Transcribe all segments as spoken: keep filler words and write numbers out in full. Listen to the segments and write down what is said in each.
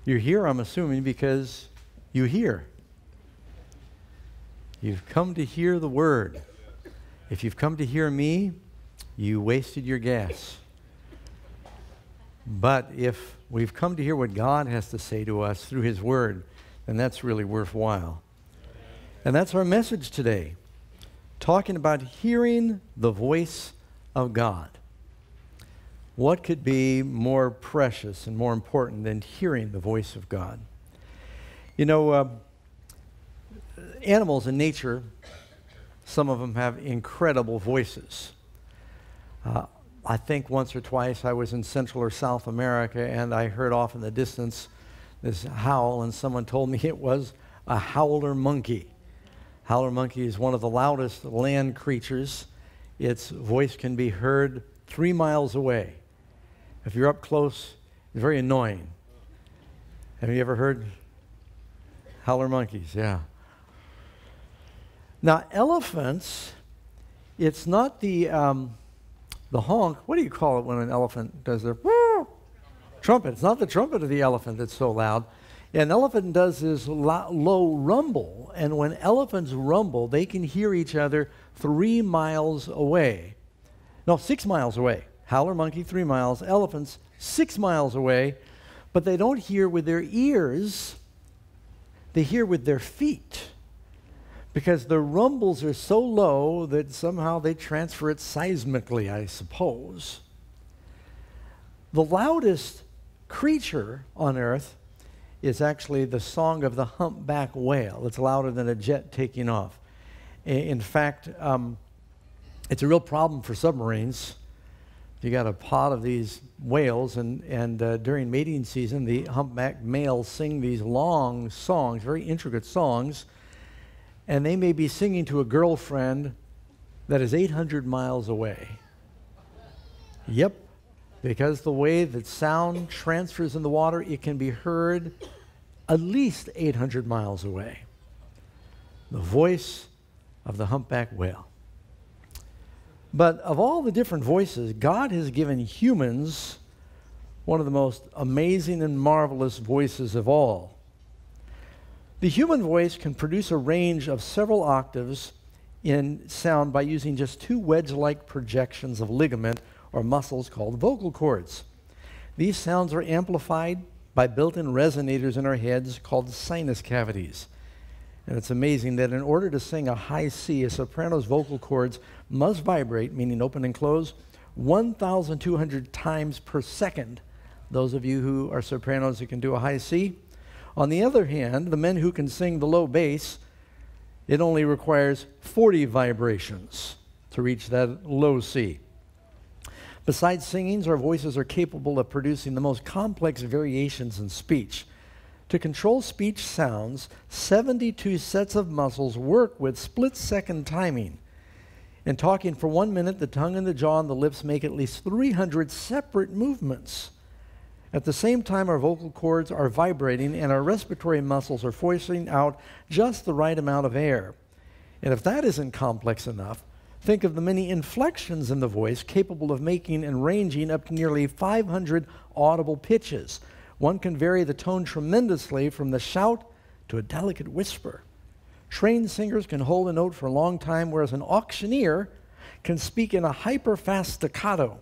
You're here, I'm assuming, because you hear. You've come to hear the word. If you've come to hear me, you wasted your gas. But if we've come to hear what God has to say to us through his word, then that's really worthwhile. And that's our message today, talking about hearing the voice of God. What could be more precious and more important than hearing the voice of God? You know, uh, animals in nature, some of them have incredible voices. Uh, I think once or twice I was in Central or South America and I heard off in the distance this howl, and someone told me it was a howler monkey. Howler monkey is one of the loudest land creatures. Its voice can be heard three miles away. If you're up close, it's very annoying. Have you ever heard howler monkeys? Yeah. Now, elephants, it's not the um, the honk. What do you call it when an elephant does their trumpet? It's not the trumpet of the elephant that's so loud. An elephant does this lo low rumble, and when elephants rumble, they can hear each other three miles away. No, six miles away. Howler monkey, three miles. Elephants, six miles away. But they don't hear with their ears. They hear with their feet, because the rumbles are so low that somehow they transfer it seismically, I suppose. The loudest creature on earth is actually the song of the humpback whale. It's louder than a jet taking off. In fact, um, it's a real problem for submarines. You got a pod of these whales, and, and uh, during mating season, the humpback males sing these long songs, very intricate songs, and they may be singing to a girlfriend that is eight hundred miles away. Yep, because the way that sound transfers in the water, it can be heard at least eight hundred miles away. The voice of the humpback whale. But of all the different voices, God has given humans one of the most amazing and marvelous voices of all. The human voice can produce a range of several octaves in sound by using just two wedge-like projections of ligament or muscles called vocal cords. These sounds are amplified by built-in resonators in our heads called sinus cavities. And it's amazing that in order to sing a high C, a soprano's vocal cords must vibrate, meaning open and close, one thousand two hundred times per second. Those of you who are sopranos who can do a high C. On the other hand, the men who can sing the low bass, it only requires forty vibrations to reach that low C. Besides singing, our voices are capable of producing the most complex variations in speech. To control speech sounds, seventy-two sets of muscles work with split-second timing. In talking for one minute, the tongue and the jaw and the lips make at least three hundred separate movements. At the same time, our vocal cords are vibrating and our respiratory muscles are forcing out just the right amount of air. And if that isn't complex enough, think of the many inflections in the voice capable of making and ranging up to nearly five hundred audible pitches. One can vary the tone tremendously from the shout to a delicate whisper. Trained singers can hold a note for a long time, whereas an auctioneer can speak in a hyper-fast staccato.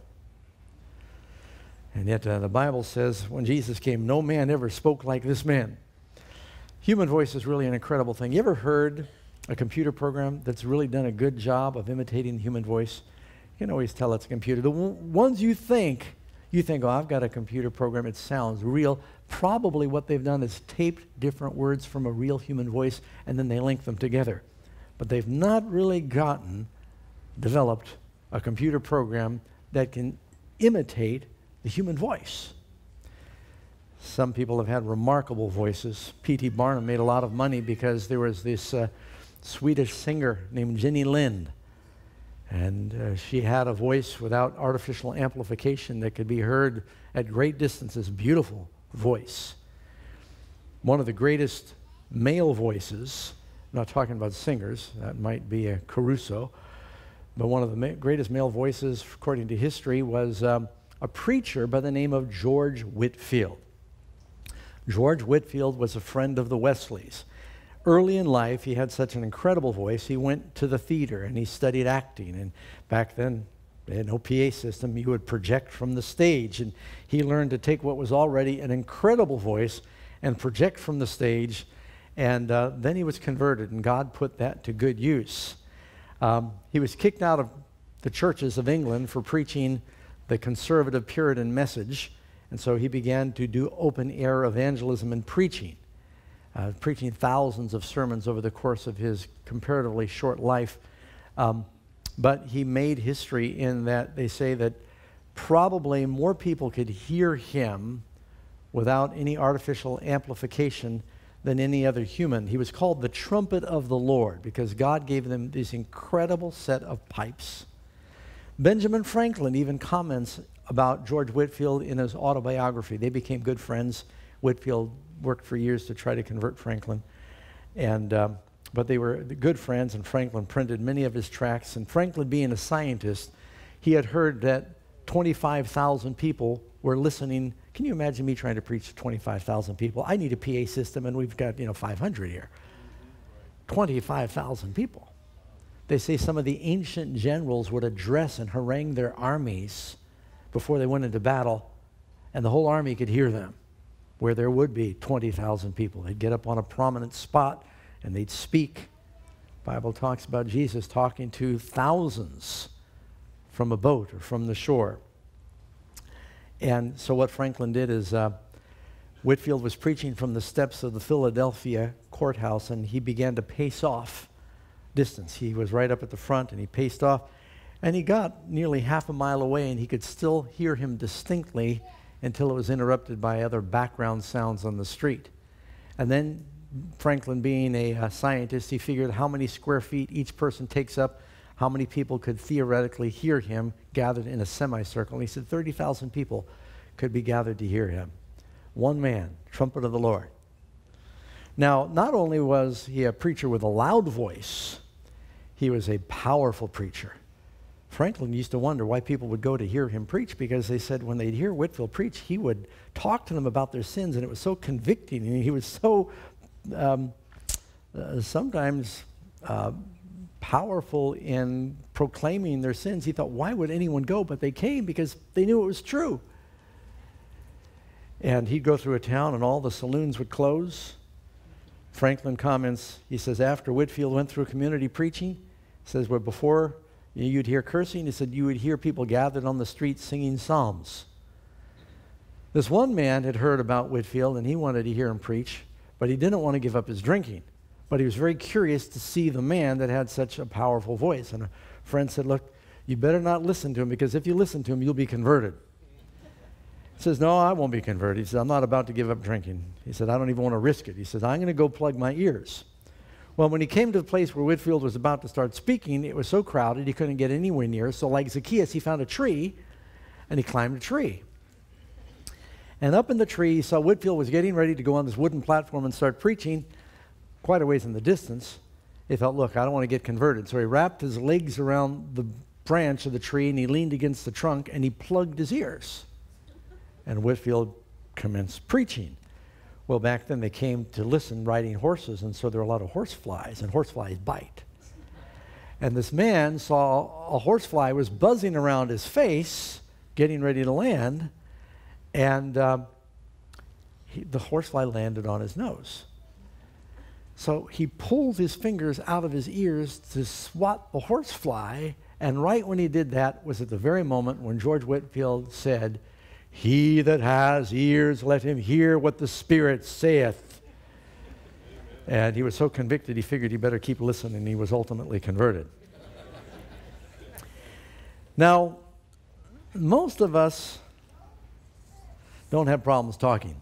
And yet uh, the Bible says when Jesus came, no man ever spoke like this man. Human voice is really an incredible thing. You ever heard a computer program that's really done a good job of imitating the human voice? You can always tell it's a computer. The ones you think, you think, oh, I've got a computer program, it sounds real. Probably what they've done is taped different words from a real human voice, and then they link them together. But they've not really gotten, developed a computer program that can imitate the human voice. Some people have had remarkable voices. P T Barnum made a lot of money because there was this uh, Swedish singer named Jenny Lind. And uh, she had a voice without artificial amplification that could be heard at great distances. Beautiful voice. One of the greatest male voices, I'm not talking about singers, that might be a Caruso, but one of the ma greatest male voices, according to history, was um, a preacher by the name of George Whitefield. George Whitefield was a friend of the Wesleys. Early in life, he had such an incredible voice, he went to the theater and he studied acting. And back then, they had no P A system. You would project from the stage. And he learned to take what was already an incredible voice and project from the stage. And uh, then he was converted, and God put that to good use. Um, he was kicked out of the churches of England for preaching the conservative Puritan message. And so he began to do open-air evangelism and preaching. Uh, preaching thousands of sermons over the course of his comparatively short life. Um, but he made history in that they say that probably more people could hear him without any artificial amplification than any other human. He was called the trumpet of the Lord because God gave them this incredible set of pipes. Benjamin Franklin even comments about George Whitefield in his autobiography. They became good friends. Whitefield worked for years to try to convert Franklin. And, um, but they were good friends, and Franklin printed many of his tracts. And Franklin, being a scientist, he had heard that twenty-five thousand people were listening. Can you imagine me trying to preach to twenty-five thousand people? I need a P A system, and we've got, you know, five hundred here. twenty-five thousand people. They say some of the ancient generals would address and harangue their armies before they went into battle, and the whole army could hear them, where there would be twenty thousand people. They'd get up on a prominent spot and they'd speak. The Bible talks about Jesus talking to thousands from a boat or from the shore. And so what Franklin did is uh, Whitefield was preaching from the steps of the Philadelphia courthouse, and he began to pace off distance. He was right up at the front, and he paced off, and he got nearly half a mile away, and he could still hear him distinctly until it was interrupted by other background sounds on the street. And then Franklin, being a uh, scientist, he figured how many square feet each person takes up, how many people could theoretically hear him gathered in a semicircle. And he said thirty thousand people could be gathered to hear him. One man, trumpet of the Lord. Now, not only was he a preacher with a loud voice, he was a powerful preacher. Franklin used to wonder why people would go to hear him preach, because they said when they'd hear Whitefield preach, he would talk to them about their sins, and it was so convicting, and he was so um, uh, sometimes uh, powerful in proclaiming their sins. He thought, why would anyone go? But they came because they knew it was true. And he'd go through a town, and all the saloons would close. Franklin comments, he says, after Whitefield went through community preaching, he says, well, before you'd hear cursing, he said, you would hear people gathered on the streets singing psalms. This one man had heard about Whitefield, and he wanted to hear him preach, but he didn't want to give up his drinking. But he was very curious to see the man that had such a powerful voice. And a friend said, look, you better not listen to him, because if you listen to him, you'll be converted. He says, no, I won't be converted. He said, I'm not about to give up drinking. He said, I don't even want to risk it. He says, I'm going to go plug my ears. Well, when he came to the place where Whitefield was about to start speaking, it was so crowded he couldn't get anywhere near. So like Zacchaeus, he found a tree, and he climbed a tree. And up in the tree, he saw Whitefield was getting ready to go on this wooden platform and start preaching quite a ways in the distance. He thought, look, I don't want to get converted. So he wrapped his legs around the branch of the tree, and he leaned against the trunk, and he plugged his ears. And Whitefield commenced preaching. Well, back then they came to listen riding horses, and so there were a lot of horse flies, and horse flies bite. And this man saw a horsefly was buzzing around his face, getting ready to land, and um, he, the horsefly landed on his nose. So he pulled his fingers out of his ears to swat the horsefly, and right when he did that was at the very moment when George Whitefield said, he that has ears, let him hear what the Spirit saith. And he was so convicted, he figured he better keep listening, and he was ultimately converted. Now, most of us don't have problems talking.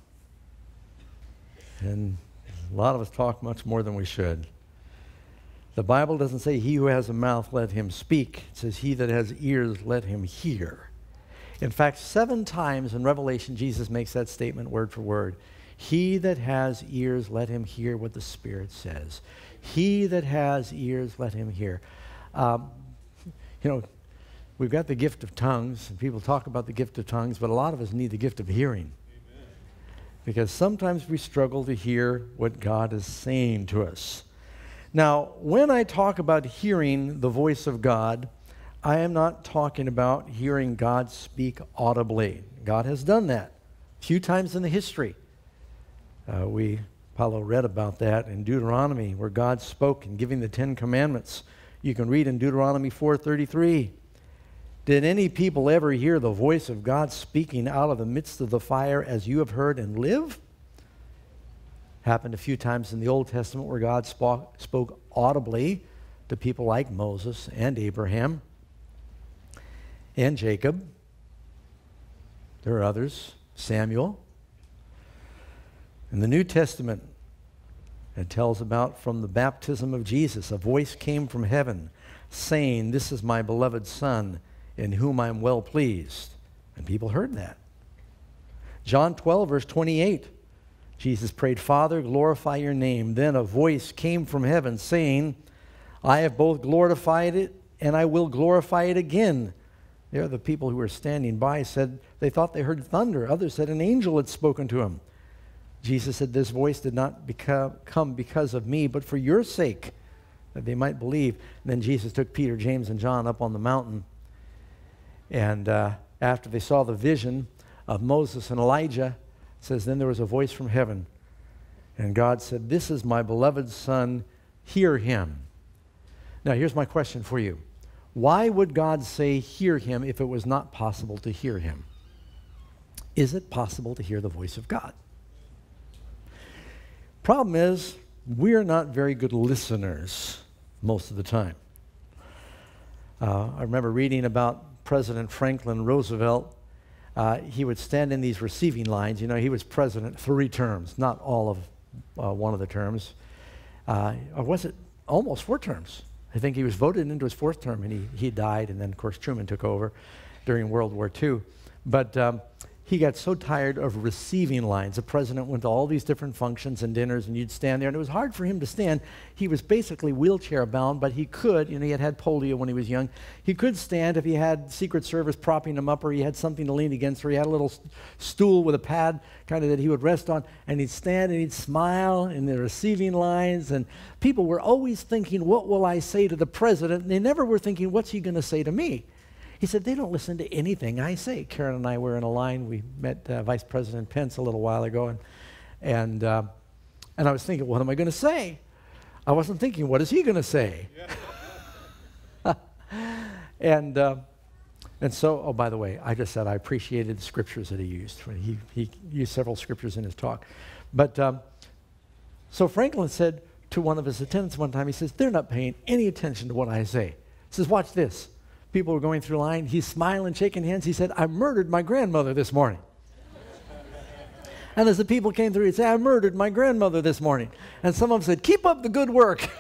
And a lot of us talk much more than we should. The Bible doesn't say, he who has a mouth, let him speak. It says, he that has ears, let him hear. In fact, seven times in Revelation, Jesus makes that statement word for word. He that has ears, let him hear what the Spirit says. He that has ears, let him hear. Um, you know, we've got the gift of tongues, and people talk about the gift of tongues, but a lot of us need the gift of hearing. Amen. because sometimes we struggle to hear what God is saying to us. Now, when I talk about hearing the voice of God, I am not talking about hearing God speak audibly. God has done that a few times in the history. Uh, we, Paulo read about that in Deuteronomy, where God spoke in giving the Ten Commandments. You can read in Deuteronomy four thirty-three. Did any people ever hear the voice of God speaking out of the midst of the fire as you have heard and live? Happened a few times in the Old Testament where God spoke, spoke audibly to people like Moses and Abraham and Jacob. There are others, Samuel. In the New Testament, it tells about from the baptism of Jesus, a voice came from heaven saying, "This is my beloved Son, in whom I am well pleased." And people heard that. John twelve, verse twenty-eight, Jesus prayed, "Father, glorify your name." Then a voice came from heaven saying, "I have both glorified it and I will glorify it again." There, the people who were standing by said they thought they heard thunder. Others said an angel had spoken to him. Jesus said, "This voice did not become, come because of me, but for your sake, that they might believe." And then Jesus took Peter, James, and John up on the mountain. And uh, after they saw the vision of Moses and Elijah, it says, then there was a voice from heaven. And God said, "This is my beloved Son, hear him." Now here's my question for you. Why would God say hear him if it was not possible to hear him? Is it possible to hear the voice of God? Problem is, we're not very good listeners most of the time. Uh, I remember reading about President Franklin Roosevelt. Uh, he would stand in these receiving lines. You know, he was president three terms, not all of uh, one of the terms. Uh, or was it almost four terms? I think he was voted into his fourth term, and he, he died, and then, of course, Truman took over during World War Two. But um, he got so tired of receiving lines. The president went to all these different functions and dinners, and you'd stand there, and it was hard for him to stand. He was basically wheelchair-bound, but he could, you know, he had had polio when he was young. He could stand if he had Secret Service propping him up, or he had something to lean against, or he had a little st stool with a pad kind of that he would rest on, and he'd stand and he'd smile in the receiving lines, and people were always thinking, what will I say to the president? And they never were thinking, what's he going to say to me? He said, they don't listen to anything I say. Karen and I were in a line. We met uh, Vice President Pence a little while ago, and, and, uh, and I was thinking, what am I going to say? I wasn't thinking, what is he going to say? Yeah. and, uh, and so, oh, by the way, I just said I appreciated the scriptures that he used. He, he used several scriptures in his talk. But um, so Franklin said to one of his attendants one time, he says, they're not paying any attention to what I say. He says, watch this. People were going through line. He's smiling, shaking hands. He said, I murdered my grandmother this morning. And as the people came through, he'd say, I murdered my grandmother this morning. And some of them said, keep up the good work.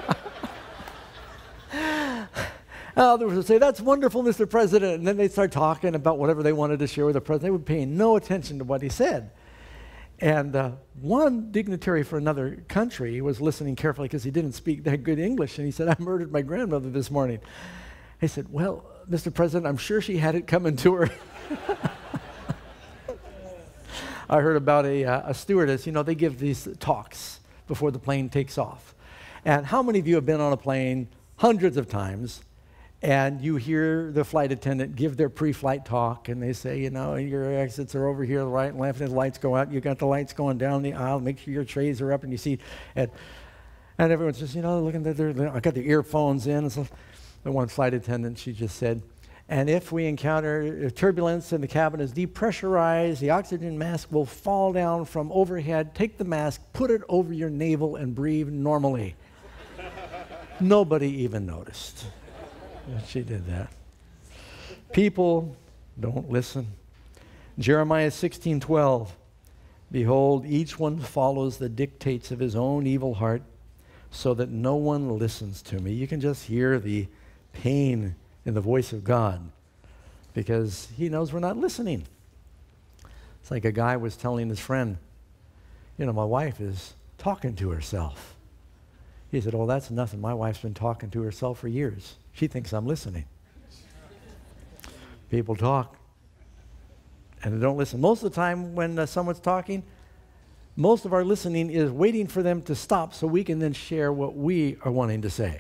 Others would say, that's wonderful, Mister President. And then they'd start talking about whatever they wanted to share with the president. They were paying no attention to what he said. And uh, one dignitary for another country was listening carefully because he didn't speak that good English. And he said, I murdered my grandmother this morning. He said, well, Mister President, I'm sure she had it coming to her. I heard about a, uh, a stewardess. You know, they give these talks before the plane takes off. And how many of you have been on a plane hundreds of times, and you hear the flight attendant give their pre-flight talk, and they say, you know, your exits are over here, the right and left, and the lights go out. You got the lights going down the aisle. Make sure your trays are up, and you see, and, and everyone's just, you know, looking at their, I got their earphones in and stuff. The one flight attendant, she just said, and if we encounter turbulence and the cabin is depressurized, the oxygen mask will fall down from overhead. Take the mask, put it over your navel, and breathe normally. Nobody even noticed. She did that. People don't listen. Jeremiah sixteen twelve. Behold, each one follows the dictates of his own evil heart, so that no one listens to me. You can just hear the pain in the voice of God because he knows we're not listening. It's like a guy was telling his friend, you know, my wife is talking to herself. He said, oh, that's nothing. My wife's been talking to herself for years. She thinks I'm listening. People talk and they don't listen. Most of the time when uh, someone's talking, Most of our listening is waiting for them to stop so we can then share what we are wanting to say.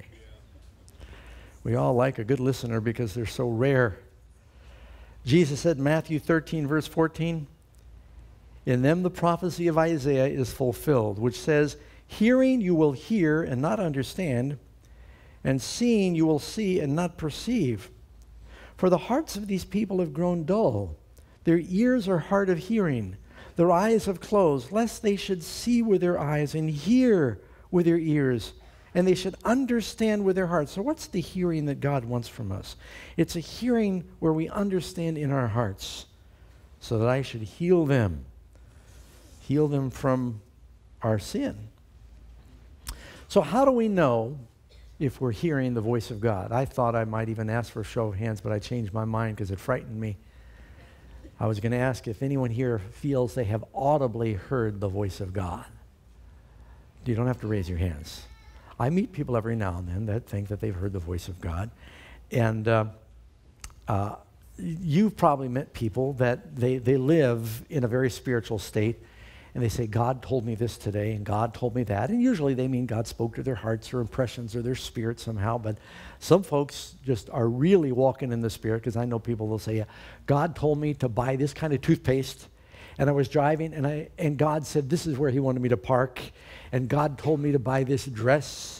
We all like a good listener because they're so rare. Jesus said in Matthew thirteen, verse fourteen, "In them the prophecy of Isaiah is fulfilled, which says, hearing you will hear and not understand, and seeing you will see and not perceive. For the hearts of these people have grown dull. Their ears are hard of hearing. Their eyes have closed, lest they should see with their eyes and hear with their ears, and they should understand with their hearts." So what's the hearing that God wants from us? It's a hearing where we understand in our hearts, so that I should heal them. Heal them from our sin. So how do we know if we're hearing the voice of God? I thought I might even ask for a show of hands, but I changed my mind because it frightened me. I was going to ask if anyone here feels they have audibly heard the voice of God. You don't have to raise your hands. I meet people every now and then that think that they've heard the voice of God. And uh, uh, you've probably met people that they, they live in a very spiritual state, and they say, God told me this today, and God told me that. And usually they mean God spoke to their hearts or impressions or their spirit somehow. But some folks just are really walking in the Spirit, because I know people will say, yeah, God told me to buy this kind of toothpaste, and I was driving, and, I, and God said this is where he wanted me to park, and God told me to buy this dress.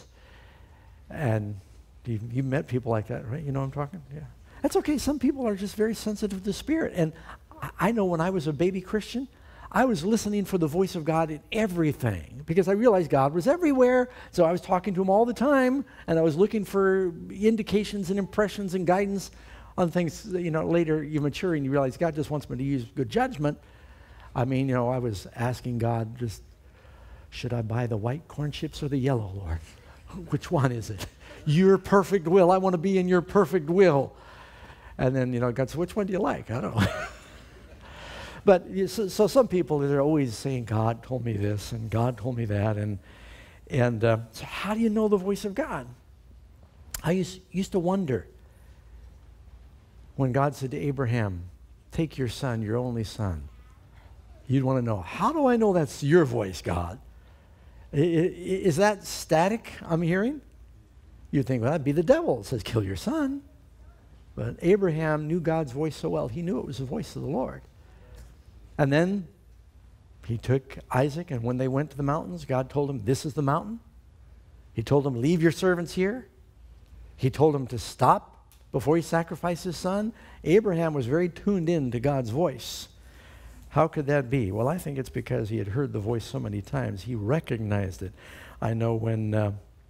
And you, you met people like that, right? You know what I'm talking? Yeah. That's okay. Some people are just very sensitive to the Spirit. And I, I know when I was a baby Christian, I was listening for the voice of God in everything, because I realized God was everywhere. So I was talking to him all the time, and I was looking for indications and impressions and guidance on things. You know, later you mature and you realize God just wants me to use good judgment. I mean, you know, I was asking God, just, should I buy the white corn chips or the yellow, Lord? Which one is it? Your perfect will. I want to be in your perfect will. And then, you know, God said, which one do you like? I don't know. But so, so some people, they're always saying, God told me this, and God told me that. And, and uh, so how do you know the voice of God? I used, used to wonder when God said to Abraham, take your son, your only son. You'd want to know, how do I know that's your voice, God? I, I, is that static I'm hearing? You'd think, well, that'd be the devil. It says, kill your son. But Abraham knew God's voice so well, he knew it was the voice of the Lord. And then he took Isaac, and when they went to the mountains, God told him, this is the mountain. He told him, leave your servants here. He told him to stop before he sacrificed his son. Abraham was very tuned in to God's voice. How could that be? Well, I think it's because he had heard the voice so many times. He recognized it. I know when, uh,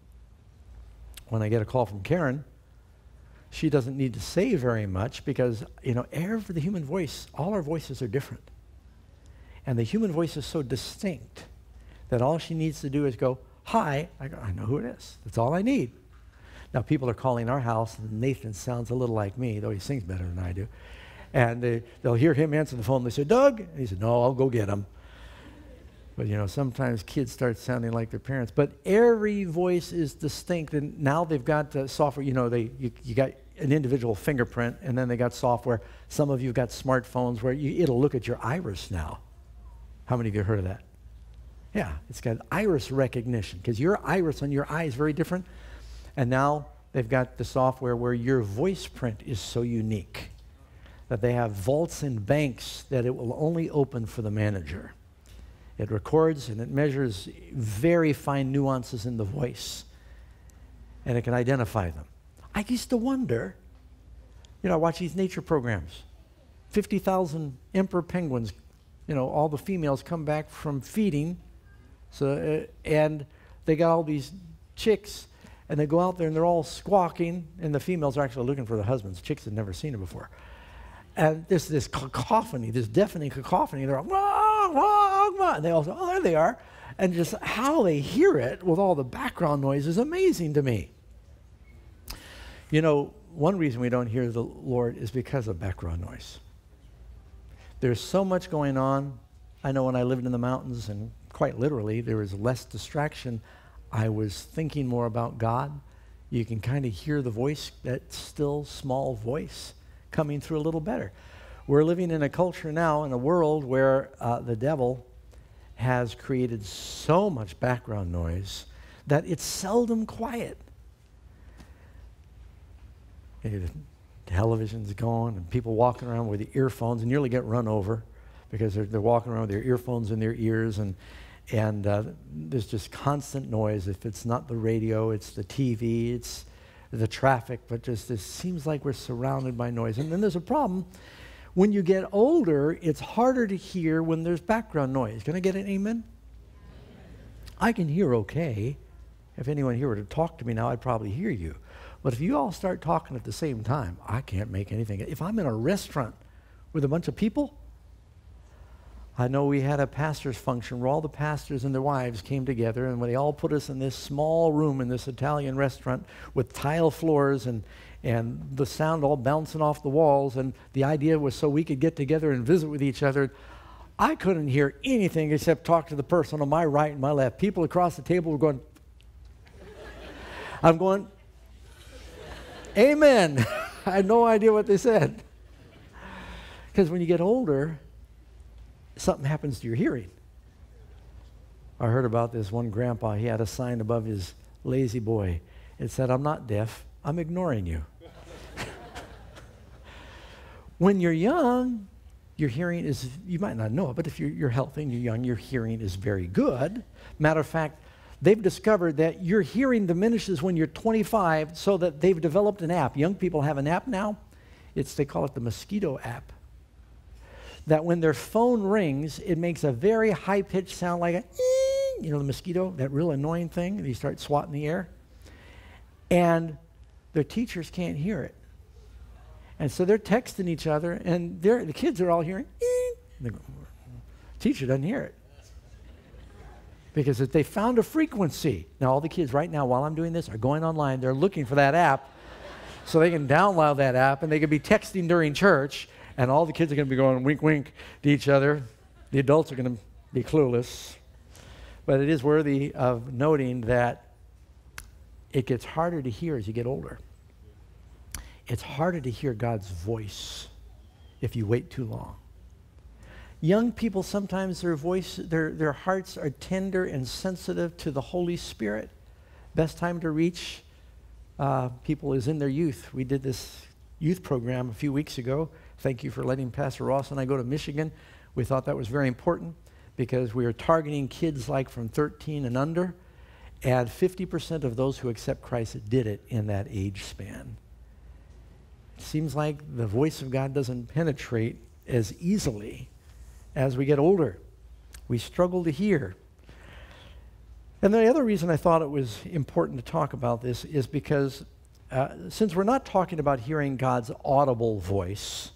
when I get a call from Karen, she doesn't need to say very much, because, you know, every the human voice, all our voices are different. And the human voice is so distinct that all she needs to do is go, hi. I go, I know who it is. That's all I need. Now, people are calling our house, and Nathan sounds a little like me, though he sings better than I do. And they, they'll hear him answer the phone. They say, Doug? And he said, no, I'll go get him. But, you know, sometimes kids start sounding like their parents. But every voice is distinct. And now they've got uh, software. You know, they you, you got an individual fingerprint, and then they got software. Some of you have got smartphones where you, it'll look at your iris now. How many of you have heard of that? Yeah, it's got iris recognition, because your iris on your eye is very different. And now they've got the software where your voice print is so unique that they have vaults and banks that it will only open for the manager. It records and it measures very fine nuances in the voice, and it can identify them. I used to wonder, you know, I watch these nature programs. fifty thousand emperor penguins, you know, all the females come back from feeding, so uh, and they got all these chicks, and they go out there and they're all squawking, and the females are actually looking for the husbands. Chicks had never seen it before. And there's this cacophony, this deafening cacophony. They're all, wah, wah, wah, and they all say, oh, there they are. And just how they hear it with all the background noise is amazing to me. You know, one reason we don't hear the Lord is because of background noise. There's so much going on. I know when I lived in the mountains, and quite literally, there was less distraction. I was thinking more about God. You can kind of hear the voice, that still small voice, coming through a little better. We're living in a culture now, in a world where uh, the devil has created so much background noise that it's seldom quiet. Okay, the television's going and people walking around with the earphones and nearly get run over because they're, they're walking around with their earphones in their ears, and, and uh, there's just constant noise. If it's not the radio, it's the T V, it's the traffic, but just it seems like we're surrounded by noise. And then there's a problem. When you get older, it's harder to hear when there's background noise. Can I get an amen? I can hear okay. If anyone here were to talk to me now, I'd probably hear you. But if you all start talking at the same time, I can't make anything. If I'm in a restaurant with a bunch of people, I know we had a pastor's function where all the pastors and their wives came together, and when they all put us in this small room in this Italian restaurant with tile floors and and the sound all bouncing off the walls, and the idea was so we could get together and visit with each other. I couldn't hear anything except talk to the person on my right and my left. People across the table were going, I'm going, amen. I had no idea what they said. Because when you get older, something happens to your hearing. I heard about this one grandpa. He had a sign above his lazy boy. It said, I'm not deaf, I'm ignoring you. When you're young, your hearing is, you might not know it, but if you're, you're healthy and you're young, your hearing is very good. Matter of fact, they've discovered that your hearing diminishes when you're twenty-five, so that they've developed an app. Young people have an app now. It's, they call it the mosquito app. That when their phone rings, it makes a very high-pitched sound like a, you know, the mosquito, that real annoying thing, and you start swatting the air. And their teachers can't hear it. And so they're texting each other, and they're, the kids are all hearing, the teacher doesn't hear it. Because if they found a frequency, now all the kids right now, while I'm doing this, are going online, they're looking for that app, so they can download that app, and they can be texting during church, and all the kids are going to be going wink, wink to each other. The adults are going to be clueless. But it is worthy of noting that it gets harder to hear as you get older. It's harder to hear God's voice if you wait too long. Young people, sometimes their voice, their, their hearts are tender and sensitive to the Holy Spirit. Best time to reach uh, people is in their youth. We did this youth program a few weeks ago. Thank you for letting Pastor Ross and I go to Michigan. We thought that was very important because we are targeting kids like from thirteen and under, and fifty percent of those who accept Christ did it in that age span. It seems like the voice of God doesn't penetrate as easily as we get older. We struggle to hear. And the other reason I thought it was important to talk about this is because uh, since we're not talking about hearing God's audible voice,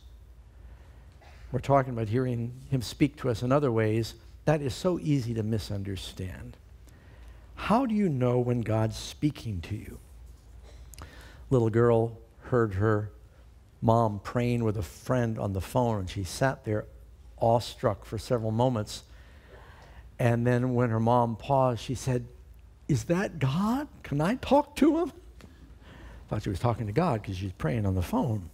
we're talking about hearing him speak to us in other ways, that is so easy to misunderstand. How do you know when God's speaking to you? Little girl heard her mom praying with a friend on the phone, and she sat there awestruck for several moments. And then when her mom paused, she said, "Is that God? Can I talk to him?" Thought she was talking to God because she's praying on the phone.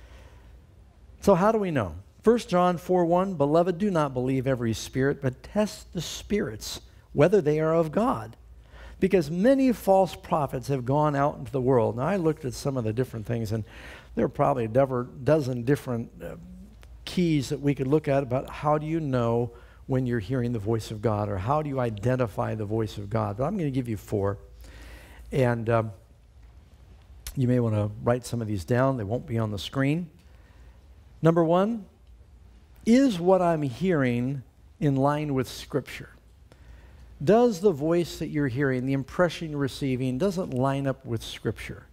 So how do we know? First John four one, "Beloved, do not believe every spirit, but test the spirits, whether they are of God. Because many false prophets have gone out into the world." Now, I looked at some of the different things, and there are probably a dozen different uh, keys that we could look at about how do you know when you're hearing the voice of God, or how do you identify the voice of God. But I'm going to give you four. And um, you may want to write some of these down. They won't be on the screen. Number one, is what I'm hearing in line with Scripture? Does the voice that you're hearing, the impression you're receiving, doesn't line up with Scripture?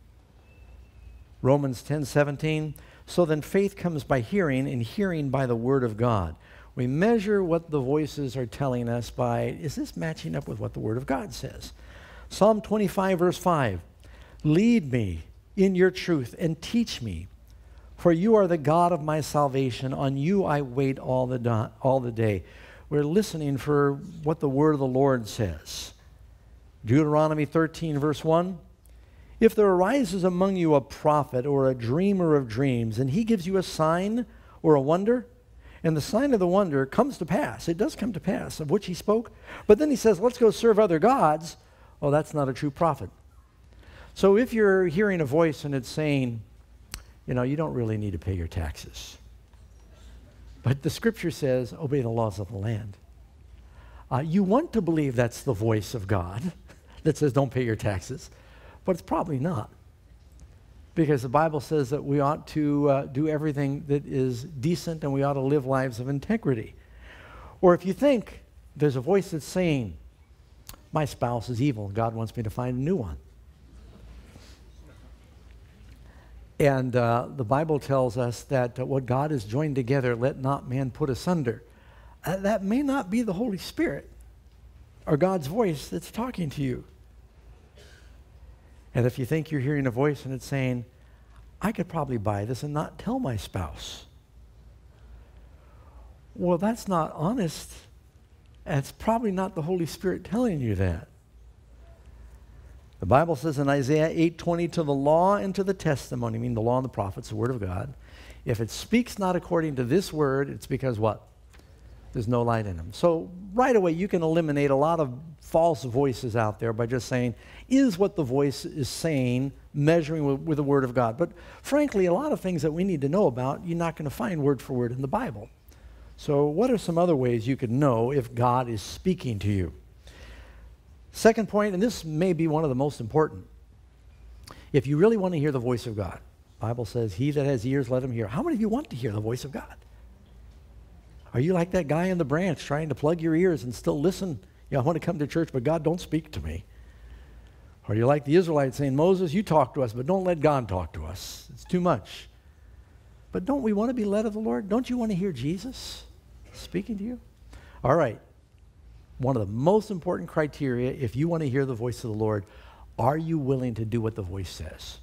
Romans ten seventeen, "So then faith comes by hearing, and hearing by the word of God." We measure what the voices are telling us by, is this matching up with what the word of God says? Psalm twenty-five verse five, "Lead me in your truth and teach me, for you are the God of my salvation. On you I wait all the, do- all the day." We're listening for what the word of the Lord says. Deuteronomy thirteen verse one, "If there arises among you a prophet or a dreamer of dreams, and he gives you a sign or a wonder, And the sign of the wonder comes to pass. It does come to pass, of which he spoke. But then he says, let's go serve other gods. Well, that's not a true prophet. So if you're hearing a voice and it's saying, you know, you don't really need to pay your taxes. But the scripture says, obey the laws of the land. Uh, you want to believe that's the voice of God that says don't pay your taxes, but it's probably not. Because the Bible says that we ought to uh, do everything that is decent and we ought to live lives of integrity. Or if you think there's a voice that's saying, my spouse is evil, God wants me to find a new one. And uh, the Bible tells us that uh, what God has joined together, let not man put asunder. Uh, that may not be the Holy Spirit or God's voice that's talking to you. And if you think you're hearing a voice and it's saying, I could probably buy this and not tell my spouse. Well, that's not honest. And it's probably not the Holy Spirit telling you that. The Bible says in Isaiah eight twenty, to the law and to the testimony, I mean the law and the prophets, the word of God, if it speaks not according to this word, it's because what? There's no light in them. So right away you can eliminate a lot of false voices out there by just saying, is what the voice is saying measuring with, with the word of God? But frankly, a lot of things that we need to know about, you're not going to find word for word in the Bible. So what are some other ways you could know if God is speaking to you? Second point, and this may be one of the most important. If you really want to hear the voice of God, the Bible says, he that has ears, let him hear. How many of you want to hear the voice of God? Are you like that guy in the branch trying to plug your ears and still listen? Yeah, I want to come to church, but God, don't speak to me. Or you're like the Israelites saying, Moses, you talk to us, but don't let God talk to us. It's too much. But don't we want to be led of the Lord? Don't you want to hear Jesus speaking to you? All right. One of the most important criteria, if you want to hear the voice of the Lord, are you willing to do what the voice says?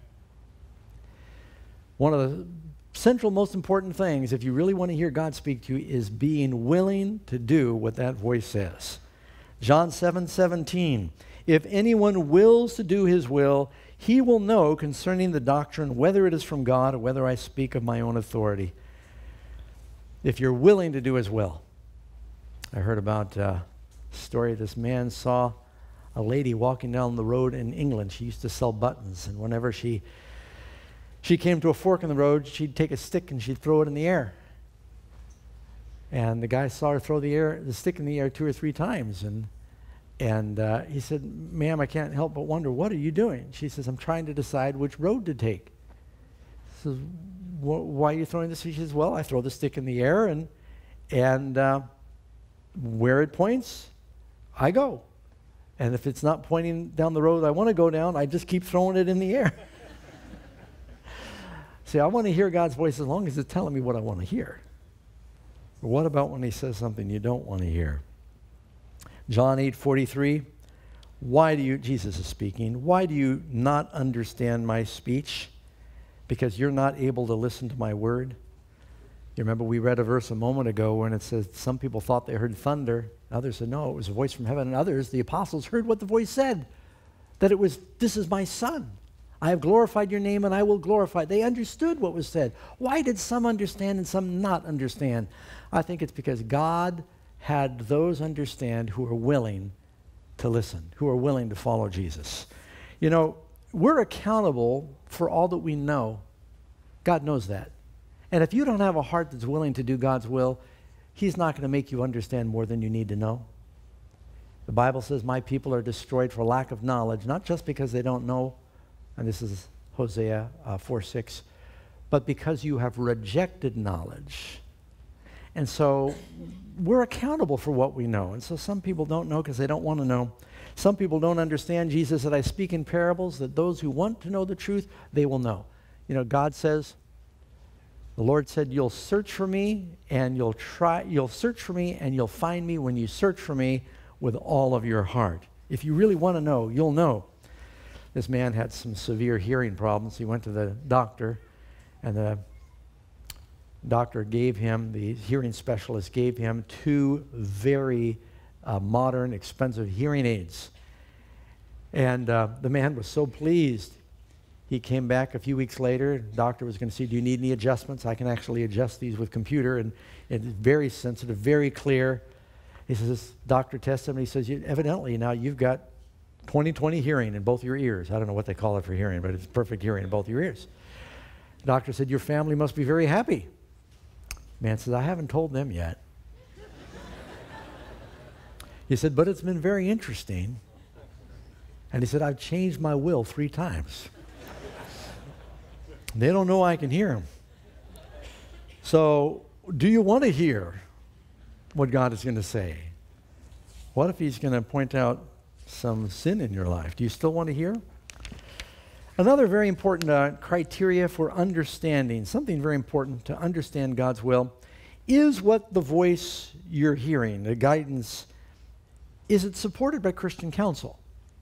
One of the central most important things, if you really want to hear God speak to you, is being willing to do what that voice says. John seven seventeen, if anyone wills to do his will, he will know concerning the doctrine whether it is from God or whether I speak of my own authority. If you're willing to do his will. I heard about uh, a story. This man saw a lady walking down the road in England. She used to sell buttons, and whenever she she came to a fork in the road, she'd take a stick and she'd throw it in the air. And the guy saw her throw the air, the stick in the air two or three times, and and uh, he said, "Ma'am, I can't help but wonder, what are you doing?" She says, "I'm trying to decide which road to take." He says, "Why are you throwing this?" She says, "Well, I throw the stick in the air, and and uh, where it points, I go. And if it's not pointing down the road I want to go down, I just keep throwing it in the air." See, I want to hear God's voice as long as it's telling me what I want to hear. But what about when he says something you don't want to hear? John eight forty-three, why do you, Jesus is speaking, why do you not understand my speech? Because you're not able to listen to my word. You remember we read a verse a moment ago when it says some people thought they heard thunder. Others said, no, it was a voice from heaven. And others, the apostles, heard what the voice said, that it was, this is my son. I have glorified your name and I will glorify. They understood what was said. Why did some understand and some not understand? I think it's because God had those understand who are willing to listen, who are willing to follow Jesus. You know, we're accountable for all that we know. God knows that. And if you don't have a heart that's willing to do God's will, he's not going to make you understand more than you need to know. The Bible says, my people are destroyed for lack of knowledge, not just because they don't know, and this is Hosea uh, four six, but because you have rejected knowledge. And so we're accountable for what we know. And so some people don't know because they don't want to know. Some people don't understand. Jesus said, I speak in parables, that those who want to know the truth, they will know. You know, God says, the Lord said, you'll search for me and you'll try, you'll search for me and you'll find me when you search for me with all of your heart. If you really want to know, you'll know. This man had some severe hearing problems. He went to the doctor, and the doctor gave him, the hearing specialist gave him two very uh, modern, expensive hearing aids. And uh, the man was so pleased. He came back a few weeks later. The doctor was going to see, do you need any adjustments? I can actually adjust these with computer, and it's very sensitive, very clear. He says, doctor tested him, and he says, you, evidently now you've got twenty twenty hearing in both your ears. I don't know what they call it for hearing, but it's perfect hearing in both your ears. The doctor said, your family must be very happy. Man says, I haven't told them yet. He said, but it's been very interesting. And he said, I've changed my will three times. They don't know I can hear them. So, do you want to hear what God is going to say? What if he's going to point out some sin in your life? Do you still want to hear? Another very important uh, criteria for understanding, something very important to understand God's will, is what the voice you're hearing, the guidance, is it supported by Christian counsel?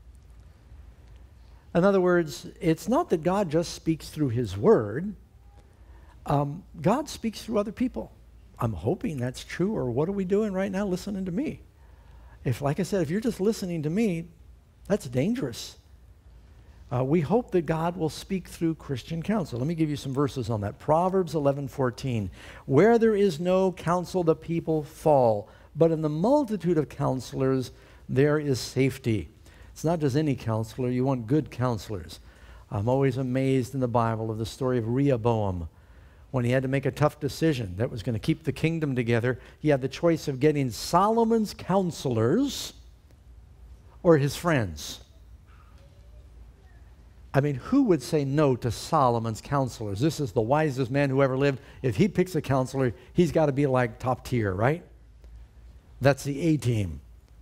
In other words, it's not that God just speaks through his word. Um, God speaks through other people. I'm hoping that's true, or what are we doing right now listening to me? If, like I said, if you're just listening to me, that's dangerous. Uh, we hope that God will speak through Christian counsel. Let me give you some verses on that. Proverbs eleven fourteen. Where there is no counsel, the people fall, but in the multitude of counselors, there is safety. It's not just any counselor. You want good counselors. I'm always amazed in the Bible of the story of Rehoboam. When he had to make a tough decision that was going to keep the kingdom together, he had the choice of getting Solomon's counselors or his friends. I mean, who would say no to Solomon's counselors? This is the wisest man who ever lived. If he picks a counselor, he's got to be like top tier, right? That's the A-team.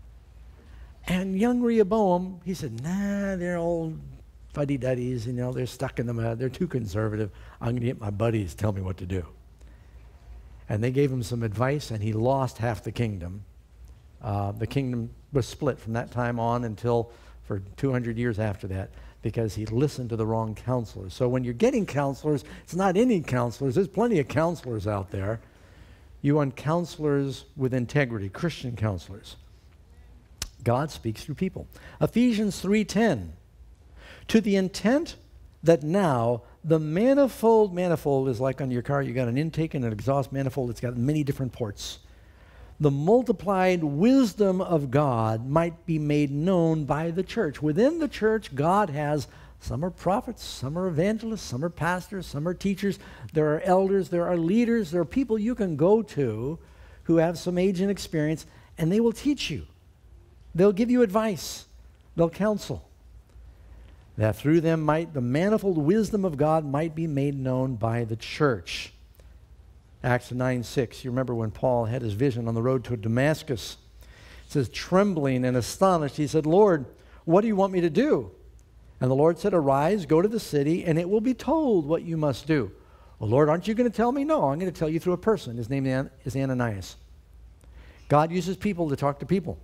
And young Rehoboam, he said, nah, they're old fuddy-duddies, you know, they're stuck in the mud. They're too conservative. I'm going to get my buddies to tell me what to do. And they gave him some advice, and he lost half the kingdom. Uh, the kingdom was split from that time on until for two hundred years after that, because he listened to the wrong counselors. So when you're getting counselors, it's not any counselors. There's plenty of counselors out there. You want counselors with integrity, Christian counselors. God speaks through people. Ephesians three ten. To the intent that now the manifold, manifold is like on your car, you got an intake and an exhaust manifold. It's got many different ports. The multiplied wisdom of God might be made known by the church. Within the church, God has, some are prophets, some are evangelists, some are pastors, some are teachers. There are elders, there are leaders, there are people you can go to who have some age and experience, and they will teach you. They'll give you advice. They'll counsel. That through them might the manifold wisdom of God might be made known by the church. Acts nine six. You remember when Paul had his vision on the road to Damascus. It says, trembling and astonished, he said, Lord, what do you want me to do? And the Lord said, arise, go to the city, and it will be told what you must do. Well, Lord, aren't you going to tell me? No, I'm going to tell you through a person. His name is Ananias. God uses people to talk to people.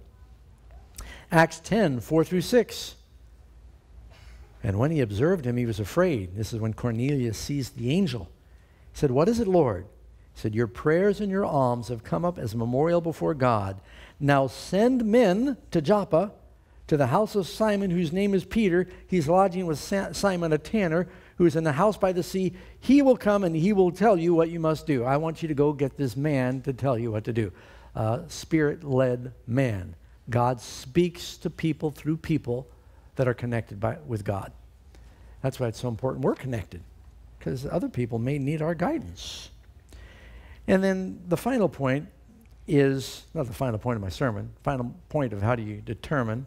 Acts ten four through six. And when he observed him, he was afraid. This is when Cornelius sees the angel. He said, what is it, Lord? He said, your prayers and your alms have come up as a memorial before God. Now send men to Joppa, to the house of Simon, whose name is Peter. He's lodging with Simon, a tanner, who is in the house by the sea. He will come and he will tell you what you must do. I want you to go get this man to tell you what to do. Uh, Spirit-led man. God speaks to people through people that are connected by, with God. That's why it's so important we're connected, because other people may need our guidance. And then the final point is, not the final point of my sermon, final point of how do you determine,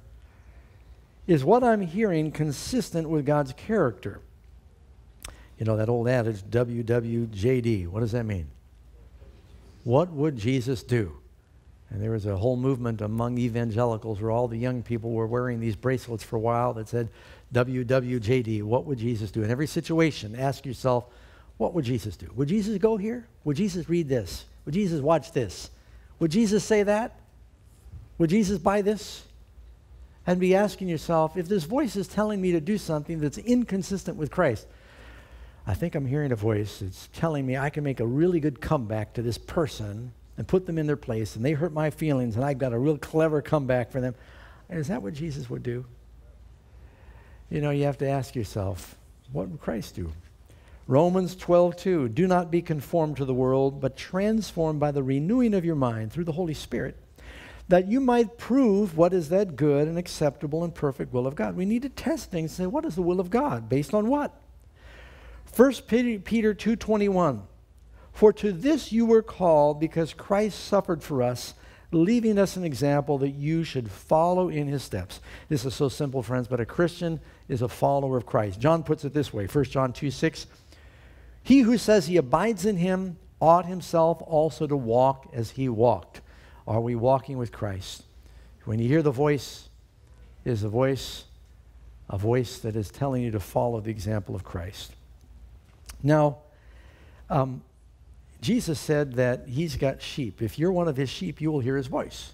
is what I'm hearing consistent with God's character? You know that old adage, W W J D. What does that mean? What would Jesus do? And there was a whole movement among evangelicals where all the young people were wearing these bracelets for a while that said W W J D, what would Jesus do? In every situation, ask yourself, what would Jesus do? Would Jesus go here? Would Jesus read this? Would Jesus watch this? Would Jesus say that? Would Jesus buy this? And be asking yourself, if this voice is telling me to do something that's inconsistent with Christ, I think I'm hearing a voice that's telling me I can make a really good comeback to this person and put them in their place, and they hurt my feelings, and I've got a real clever comeback for them. Is that what Jesus would do? You know, you have to ask yourself, What would Christ do? Romans twelve two, do not be conformed to the world, but transformed by the renewing of your mind through the Holy Spirit, that you might prove what is that good and acceptable and perfect will of God. We need to test things and say, what is the will of God? Based on what? First Peter two twenty-one, for to this you were called, because Christ suffered for us, leaving us an example that you should follow in his steps. This is so simple, friends, but a Christian is a follower of Christ. John puts it this way, First John two six, he who says he abides in him ought himself also to walk as he walked. Are we walking with Christ? When you hear the voice, is a voice, a voice that is telling you to follow the example of Christ. Now, um, Jesus said that he's got sheep. If you're one of his sheep, you will hear his voice.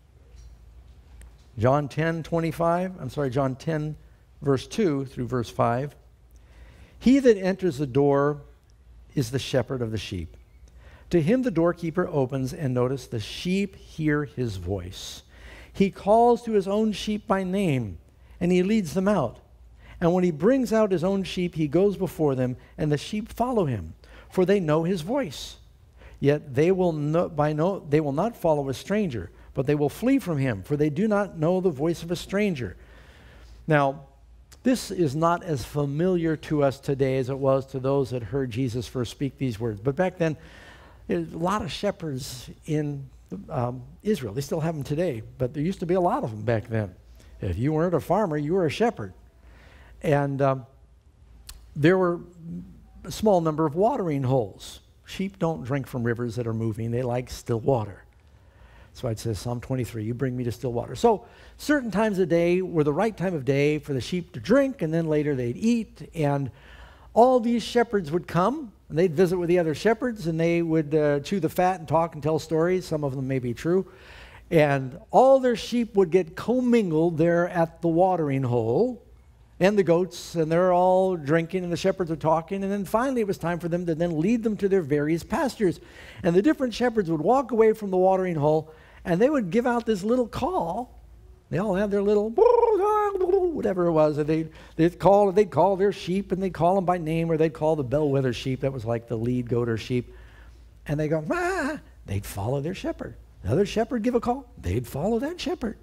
John ten twenty-five, I'm sorry, John ten, verse two through verse five. He that enters the door is the shepherd of the sheep. To him the doorkeeper opens, and notice, the sheep hear his voice. He calls to his own sheep by name, and he leads them out. And when he brings out his own sheep, he goes before them, and the sheep follow him, for they know his voice. Yet they will no, by no, they will not follow a stranger, but they will flee from him, for they do not know the voice of a stranger. Now, this is not as familiar to us today as it was to those that heard Jesus first speak these words. But back then, there's a lot of shepherds in um, Israel. They still have them today, but there used to be a lot of them back then. If you weren't a farmer, you were a shepherd. And um, there were a small number of watering holes. Sheep don't drink from rivers that are moving. They like still water. So it says, Psalm twenty-three, you bring me to still water. So certain times of day were the right time of day for the sheep to drink, and then later they'd eat. And all these shepherds would come, and they'd visit with the other shepherds, and they would uh, chew the fat and talk and tell stories. Some of them may be true. And all their sheep would get commingled there at the watering hole, and the goats, and they're all drinking, and the shepherds are talking. And then finally it was time for them to then lead them to their various pastures. And the different shepherds would walk away from the watering hole, and they would give out this little call. They all have their little whatever it was. And they'd, they'd, call, they'd call their sheep, and they'd call them by name, or they'd call the bellwether sheep. That was like the lead goat or sheep. And they go, ah! They'd follow their shepherd. Another shepherd give a call. They'd follow that shepherd.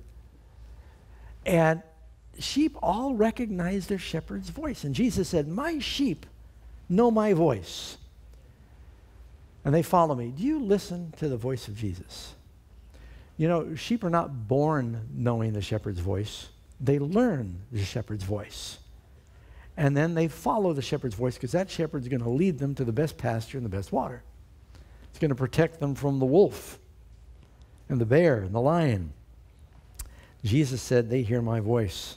And sheep all recognize their shepherd's voice. And Jesus said, my sheep know my voice, and they follow me. Do you listen to the voice of Jesus? You know, sheep are not born knowing the shepherd's voice. They learn the shepherd's voice. And then they follow the shepherd's voice, because that shepherd's going to lead them to the best pasture and the best water. It's going to protect them from the wolf and the bear and the lion. Jesus said, they hear my voice.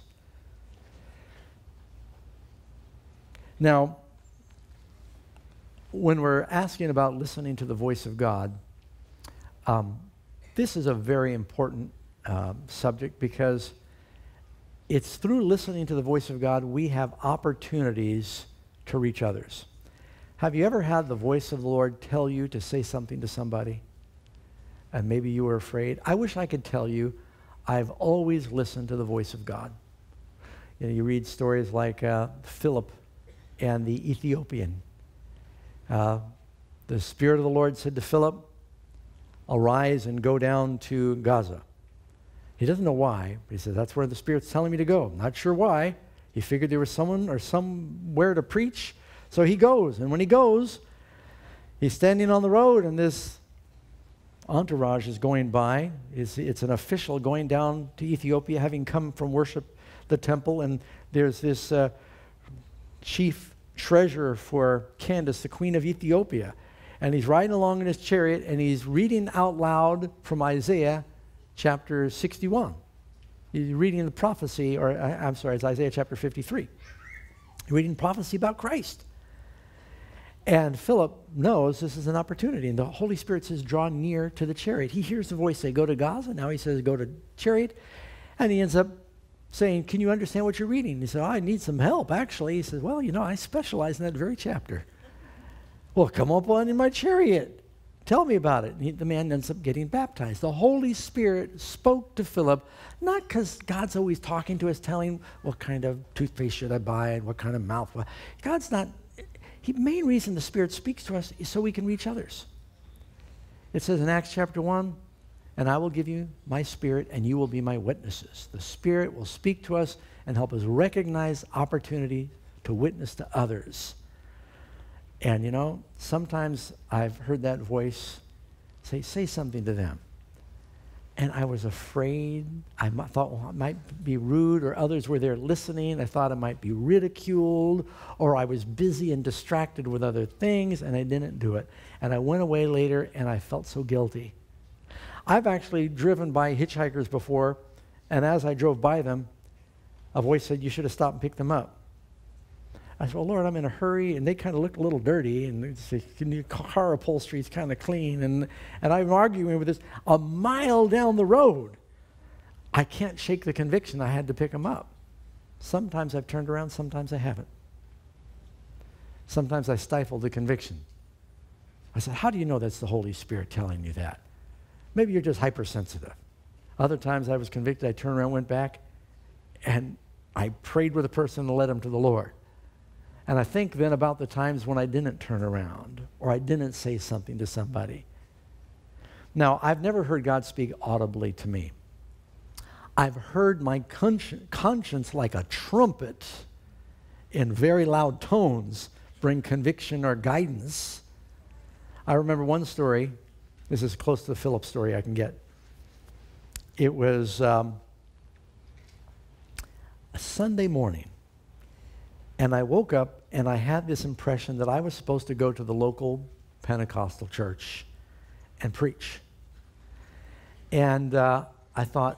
Now, when we're asking about listening to the voice of God, um, this is a very important uh, subject, because it's through listening to the voice of God we have opportunities to reach others. Have you ever had the voice of the Lord tell you to say something to somebody, and maybe you were afraid? I wish I could tell you I've always listened to the voice of God. You know, you read stories like uh, Philip and the Ethiopian. Uh, the Spirit of the Lord said to Philip, arise and go down to Gaza. He doesn't know why, but he says, that's where the Spirit's telling me to go. Not sure why. He figured there was someone or somewhere to preach, so he goes. And when he goes, he's standing on the road, and this entourage is going by. It's, it's an official going down to Ethiopia, having come from worship the temple, and there's this uh, chief treasurer for Candace, the queen of Ethiopia. And he's riding along in his chariot, and he's reading out loud from Isaiah chapter sixty-one. He's reading the prophecy, or uh, I'm sorry, it's Isaiah chapter fifty-three. He's reading prophecy about Christ. And Philip knows this is an opportunity, and the Holy Spirit says, draw near to the chariot. He hears the voice say, go to Gaza. Now he says, go to chariot. And he ends up saying, can you understand what you're reading? He said, oh, I need some help, actually. He says, well, you know, I specialize in that very chapter. Well, come up on in my chariot. Tell me about it. And he, the man ends up getting baptized. The Holy Spirit spoke to Philip, not because God's always talking to us, telling what kind of toothpaste should I buy and what kind of mouthwash. God's not, the main reason the Spirit speaks to us is so we can reach others. It says in Acts chapter one, and I will give you my Spirit and you will be my witnesses. The Spirit will speak to us and help us recognize opportunity to witness to others. And, you know, sometimes I've heard that voice say, say something to them. And I was afraid. I m- thought, well, it might be rude, or others were there listening. I thought I might be ridiculed, or I was busy and distracted with other things, and I didn't do it. And I went away later, and I felt so guilty. I've actually driven by hitchhikers before, and as I drove by them, a voice said, you should have stopped and picked them up. I said, well, Lord, I'm in a hurry, and they kind of looked a little dirty, and they say, your car upholstery is kind of clean, and, and I'm arguing with this a mile down the road. I can't shake the conviction I had to pick them up. Sometimes I've turned around, sometimes I haven't. Sometimes I stifled the conviction. I said, how do you know that's the Holy Spirit telling you that? Maybe you're just hypersensitive. Other times I was convicted, I turned around, went back, and I prayed with a person and led them to the Lord. And I think then about the times when I didn't turn around or I didn't say something to somebody. Now, I've never heard God speak audibly to me. I've heard my consci- conscience like a trumpet in very loud tones bring conviction or guidance. I remember one story. This is close to the Philip story I can get. It was um, a Sunday morning. And I woke up and I had this impression that I was supposed to go to the local Pentecostal church and preach. And uh, I thought,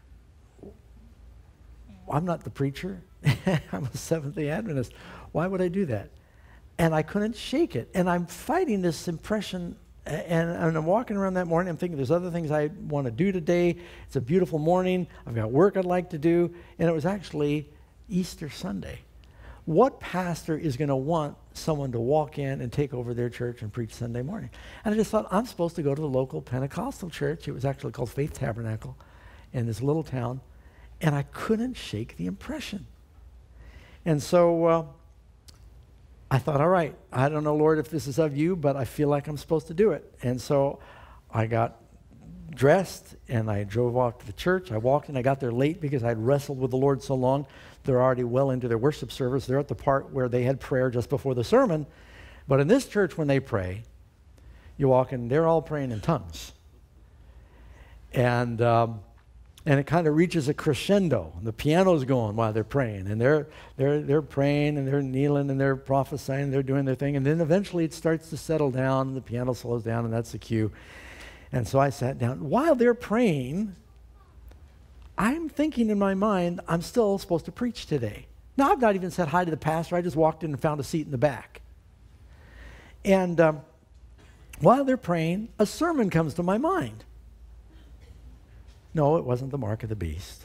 I'm not the preacher. I'm a Seventh-day Adventist. Why would I do that? And I couldn't shake it. And I'm fighting this impression, and, and I'm walking around that morning. I'm thinking there's other things I want to do today. It's a beautiful morning. I've got work I'd like to do. And it was actually Easter Sunday. What pastor is going to want someone to walk in and take over their church and preach Sunday morning? And I just thought, I'm supposed to go to the local Pentecostal church. It was actually called Faith Tabernacle in this little town. And I couldn't shake the impression. And so uh, I thought, all right, I don't know, Lord, if this is of you, but I feel like I'm supposed to do it. And so I got dressed and I drove off to the church. I walked in. I got there late because I'd wrestled with the Lord so long. They're already well into their worship service. They're at the part where they had prayer just before the sermon. But in this church, when they pray, you walk in, they're all praying in tongues. And um, and it kind of reaches a crescendo. The piano's going while they're praying. And they're, they're, they're praying, and they're kneeling, and they're prophesying, and they're doing their thing. And then eventually it starts to settle down, and the piano slows down, and that's the cue. And so I sat down. While they're praying, I'm thinking in my mind, I'm still supposed to preach today. Now, I've not even said hi to the pastor. I just walked in and found a seat in the back. And um, while they're praying, a sermon comes to my mind. No, it wasn't the mark of the beast.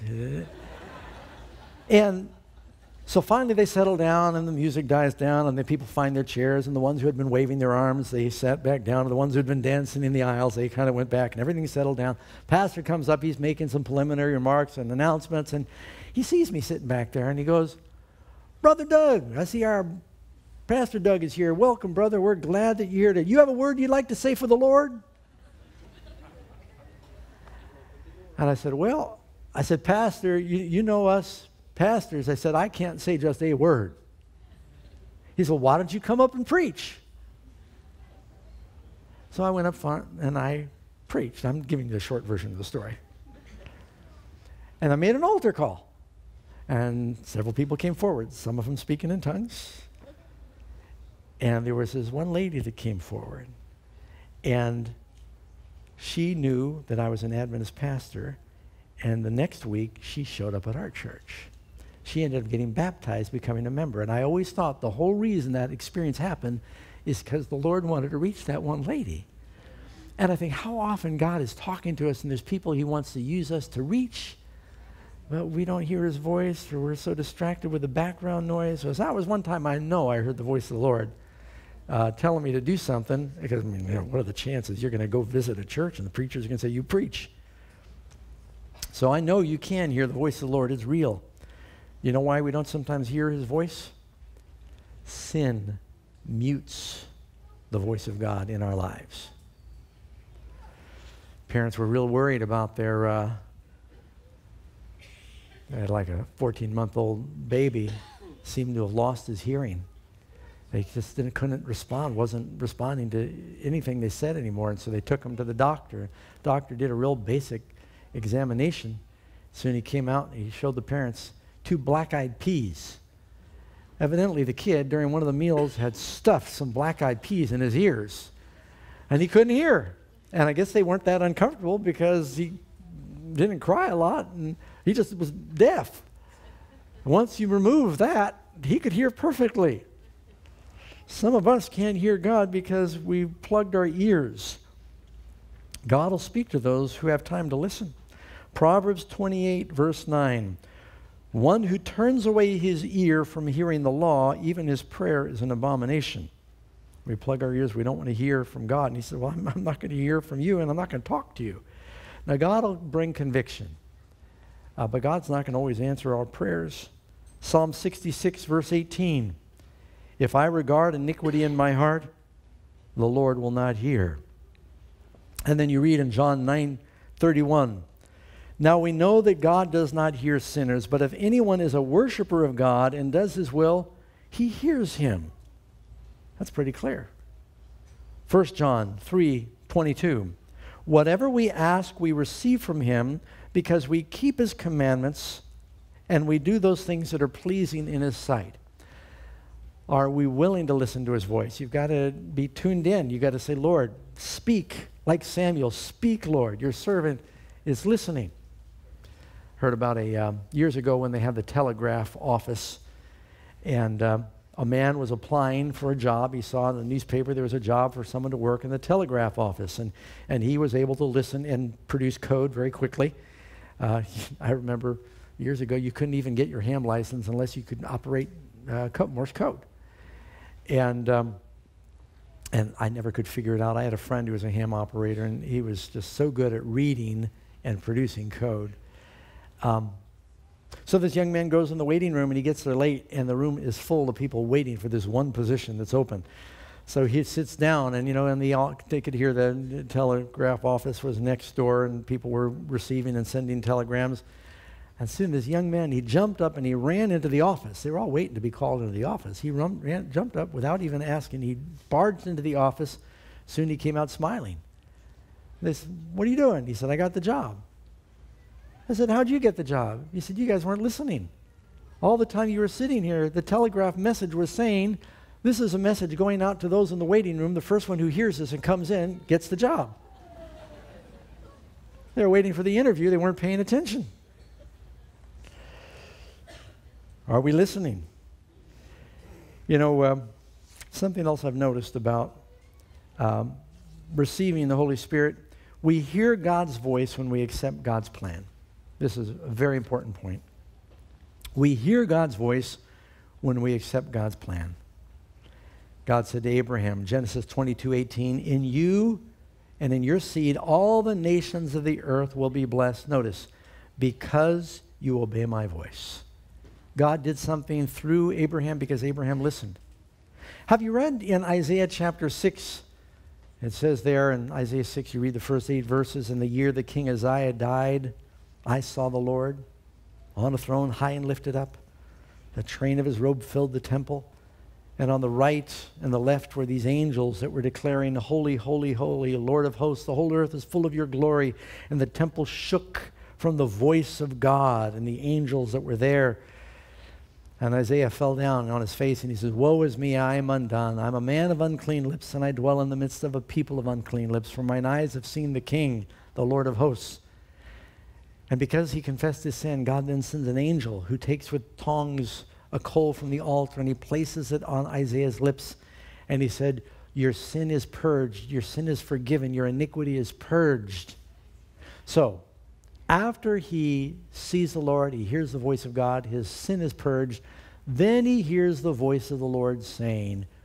And so finally they settle down, and the music dies down, and the people find their chairs, and the ones who had been waving their arms, they sat back down, and the ones who had been dancing in the aisles, they kind of went back, and everything settled down. Pastor comes up, he's making some preliminary remarks and announcements, and he sees me sitting back there, and he goes, Brother Doug, I see our Pastor Doug is here. Welcome, brother. We're glad that you're here. Do you have a word you'd like to say for the Lord? And I said, well, I said, Pastor, you, you know us pastors. I said, I can't say just a word. He said, well, why don't you come up and preach? So I went up front and I preached. I'm giving you the short version of the story. And I made an altar call. And several people came forward, some of them speaking in tongues. And there was this one lady that came forward. And she knew that I was an Adventist pastor. And the next week, she showed up at our church. She ended up getting baptized, becoming a member. And I always thought the whole reason that experience happened is because the Lord wanted to reach that one lady. And I think how often God is talking to us, and there's people he wants to use us to reach, but we don't hear his voice, or we're so distracted with the background noise. So that was one time I know I heard the voice of the Lord. uh, telling me to do something, because I mean, you know, what are the chances you're going to go visit a church and the preacher's going to say, you preach? So I know you can hear the voice of the Lord. It's real. You know why we don't sometimes hear his voice? Sin mutes the voice of God in our lives. Parents were real worried about their, uh, they had like a fourteen-month-old baby, seemed to have lost his hearing. They just didn't, couldn't respond, wasn't responding to anything they said anymore, and so they took him to the doctor. Doctor did a real basic examination. Soon he came out and he showed the parents two black-eyed peas. Evidently the kid, during one of the meals, had stuffed some black-eyed peas in his ears, and he couldn't hear. And I guess they weren't that uncomfortable because he didn't cry a lot, and he just was deaf. Once you remove that, he could hear perfectly. Some of us can't hear God because we plugged our ears. God will speak to those who have time to listen. Proverbs twenty-eight, verse nine. One who turns away his ear from hearing the law, even his prayer is an abomination. We plug our ears, we don't want to hear from God. And he said, well, I'm, I'm not going to hear from you, and I'm not going to talk to you. Now, God will bring conviction, uh, but God's not going to always answer our prayers. Psalm sixty-six, verse eighteen. If I regard iniquity in my heart, the Lord will not hear. And then you read in John nine thirty-one. Now we know that God does not hear sinners, but if anyone is a worshiper of God and does his will, he hears him. That's pretty clear. First John three twenty-two. Whatever we ask, we receive from him because we keep his commandments and we do those things that are pleasing in his sight. Are we willing to listen to his voice? You've got to be tuned in. You've got to say, Lord, speak. Like Samuel, speak, Lord. Your servant is listening. Heard about a um, years ago when they had the telegraph office, and um, a man was applying for a job. He saw in the newspaper there was a job for someone to work in the telegraph office, and, and he was able to listen and produce code very quickly. Uh, I remember years ago you couldn't even get your ham license unless you could operate uh, Morse code. And um, and I never could figure it out. I had a friend who was a ham operator, and he was just so good at reading and producing code. Um, so this young man goes in the waiting room, and he gets there late, and the room is full of people waiting for this one position that's open. So he sits down, and you know, and the, they could hear the telegraph office was next door, and people were receiving and sending telegrams. And soon this young man, he jumped up and he ran into the office. They were all waiting to be called into the office. He run, ran, jumped up without even asking. He barged into the office. Soon he came out smiling. They said, what are you doing? He said, I got the job. I said, how'd you get the job? He said, you guys weren't listening. All the time you were sitting here, the telegraph message was saying, this is a message going out to those in the waiting room. The first one who hears this and comes in gets the job. They were waiting for the interview. They weren't paying attention. Are we listening? You know, um, something else I've noticed about um, receiving the Holy Spirit, we hear God's voice when we accept God's plan. This is a very important point. We hear God's voice when we accept God's plan. God said to Abraham, Genesis twenty-two eighteen, in you and in your seed all the nations of the earth will be blessed. Notice, because you obey my voice. God did something through Abraham because Abraham listened. Have you read in Isaiah chapter six? It says there in Isaiah six, you read the first eight verses, in the year that King Uzziah died, I saw the Lord on a throne high and lifted up. The train of his robe filled the temple. And on the right and the left were these angels that were declaring, holy, holy, holy, Lord of hosts, the whole earth is full of your glory. And the temple shook from the voice of God and the angels that were there. And Isaiah fell down on his face and he says, woe is me, I am undone. I'm a man of unclean lips, and I dwell in the midst of a people of unclean lips. For mine eyes have seen the King, the Lord of hosts. And because he confessed his sin, God then sends an angel who takes with tongs a coal from the altar, and he places it on Isaiah's lips. And he said, your sin is purged, your sin is forgiven, your iniquity is purged. So, after he sees the Lord, he hears the voice of God, his sin is purged, then he hears the voice of the Lord saying,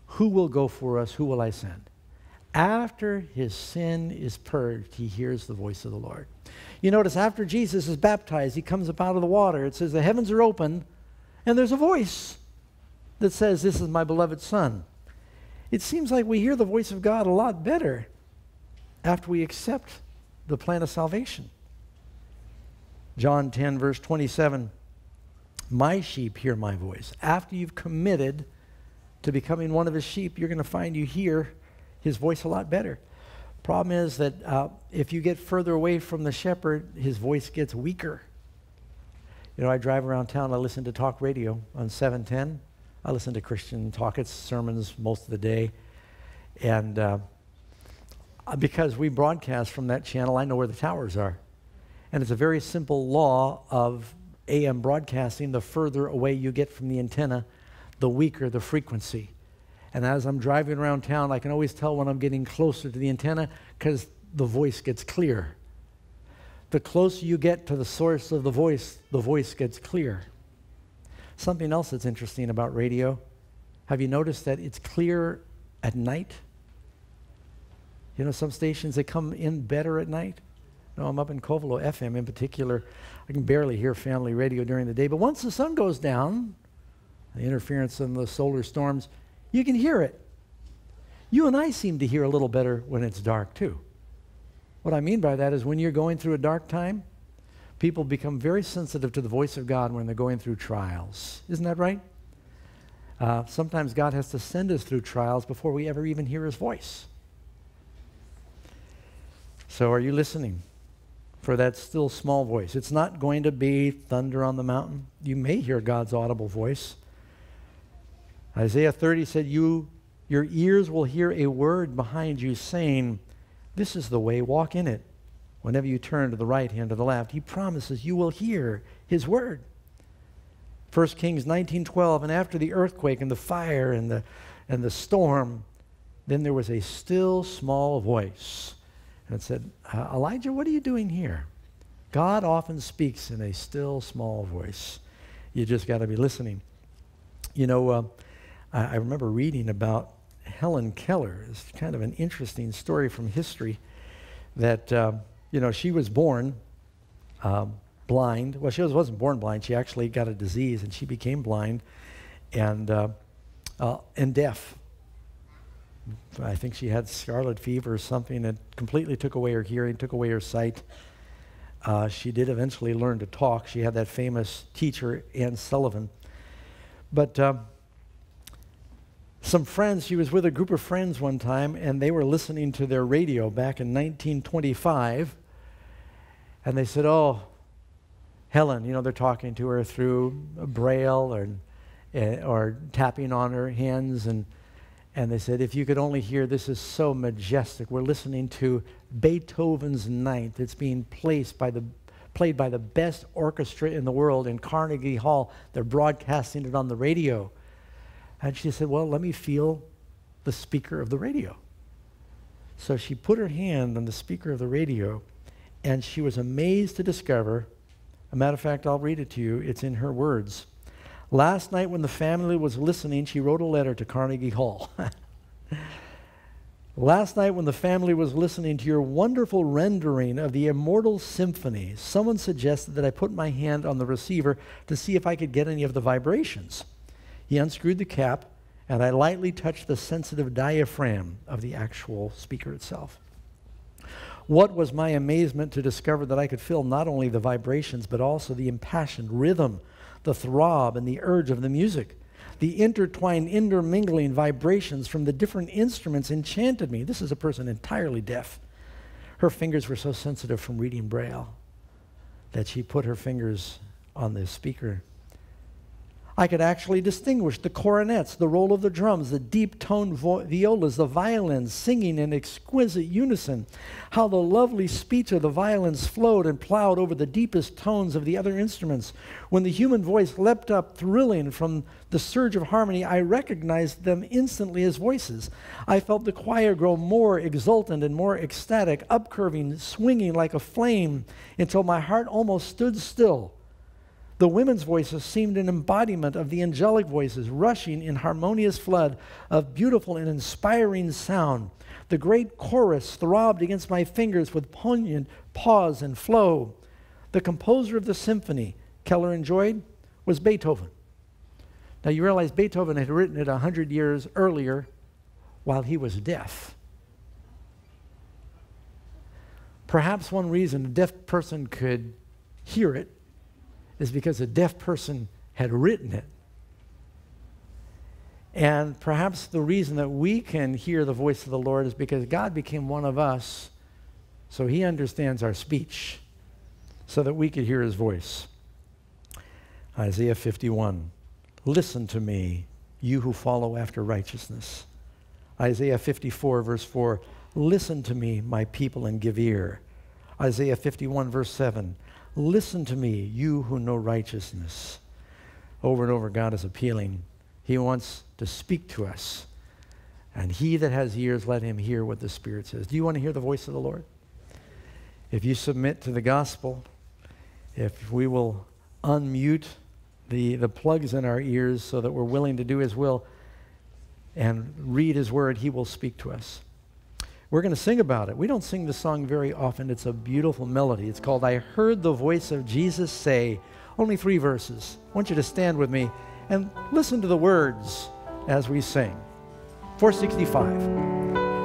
Who will go for us? Who will I send? After his sin is purged, he hears the voice of the Lord. You notice after Jesus is baptized, he comes up out of the water. It says the heavens are open, and there's a voice that says, this is my beloved Son. It seems like we hear the voice of God a lot better after we accept the plan of salvation. John ten, verse twenty-seven, my sheep hear my voice. After you've committed to becoming one of his sheep, you're going to find you hear his voice a lot better. Problem is that uh, if you get further away from the shepherd, his voice gets weaker. You know, I drive around town, I listen to talk radio on seven ten. I listen to Christian talk, it's sermons most of the day. And uh, because we broadcast from that channel, I know where the towers are. And it's a very simple law of A M broadcasting. The further away you get from the antenna, the weaker the frequency. And as I'm driving around town, I can always tell when I'm getting closer to the antenna because the voice gets clear. The closer you get to the source of the voice, the voice gets clear. Something else that's interesting about radio, have you noticed that it's clear at night? You know, some stations, they come in better at night. No, I'm up in Covelo F M in particular. I can barely hear family radio during the day. But once the sun goes down, the interference and the solar storms, you can hear it. You and I seem to hear a little better when it's dark too. What I mean by that is when you're going through a dark time, people become very sensitive to the voice of God when they're going through trials. Isn't that right? Uh, sometimes God has to send us through trials before we ever even hear his voice. So are you listening for that still small voice? It's not going to be thunder on the mountain. You may hear God's audible voice. Isaiah thirty said, you, your ears will hear a word behind you saying, this is the way, walk in it. Whenever you turn to the right hand or the left, he promises you will hear his word. First Kings nineteen twelve, and after the earthquake and the fire and the, and the storm, then there was a still small voice. And it said, uh, Elijah, what are you doing here? God often speaks in a still small voice. You just got to be listening. You know, uh, I, I remember reading about Helen Keller. It's kind of an interesting story from history that, uh, you know, she was born um, blind. Well, she was, wasn't born blind. She actually got a disease, and she became blind and, uh, uh, and deaf. I think she had scarlet fever or something that completely took away her hearing, took away her sight. Uh, she did eventually learn to talk. She had that famous teacher, Anne Sullivan. But um, some friends, she was with a group of friends one time, and they were listening to their radio back in nineteen twenty-five. And they said, oh, Helen, you know, they're talking to her through Braille or, uh, or tapping on her hands. And And they said, if you could only hear, this is so majestic. We're listening to Beethoven's Ninth. It's being placed by the, played by the best orchestra in the world in Carnegie Hall. They're broadcasting it on the radio. And she said, well, let me feel the speaker of the radio. So she put her hand on the speaker of the radio, and she was amazed to discover, a matter of fact, I'll read it to you. It's in her words. Last night when the family was listening, she wrote a letter to Carnegie Hall. Last night when the family was listening to your wonderful rendering of the Immortal Symphony, someone suggested that I put my hand on the receiver to see if I could get any of the vibrations. He unscrewed the cap, and I lightly touched the sensitive diaphragm of the actual speaker itself. What was my amazement to discover that I could feel not only the vibrations, but also the impassioned rhythm, the throb and the urge of the music. The intertwined, intermingling vibrations from the different instruments enchanted me. This is a person entirely deaf. Her fingers were so sensitive from reading Braille that she put her fingers on the speaker. I could actually distinguish the cornets, the roll of the drums, the deep-toned violas, the violins singing in exquisite unison, how the lovely speech of the violins flowed and plowed over the deepest tones of the other instruments. When the human voice leapt up, thrilling from the surge of harmony, I recognized them instantly as voices. I felt the choir grow more exultant and more ecstatic, upcurving, swinging like a flame, until my heart almost stood still. The women's voices seemed an embodiment of the angelic voices, rushing in harmonious flood of beautiful and inspiring sound. The great chorus throbbed against my fingers with poignant pause and flow. The composer of the symphony Keller enjoyed was Beethoven. Now you realize Beethoven had written it a hundred years earlier while he was deaf. Perhaps one reason a deaf person could hear it is because a deaf person had written it. And perhaps the reason that we can hear the voice of the Lord is because God became one of us, so he understands our speech, so that we could hear his voice. Isaiah fifty-one, listen to me, you who follow after righteousness. Isaiah fifty-four, verse four, listen to me, my people, and give ear. Isaiah fifty-one, verse seven, listen to me, you who know righteousness. Over and over, God is appealing. He wants to speak to us. And he that has ears, let him hear what the Spirit says. Do you want to hear the voice of the Lord? If you submit to the gospel, if we will unmute the, the plugs in our ears so that we're willing to do his will and read his word, he will speak to us. We're going to sing about it. We don't sing this song very often. It's a beautiful melody. It's called I Heard the Voice of Jesus Say. Only three verses. I want you to stand with me and listen to the words as we sing. four sixty-five.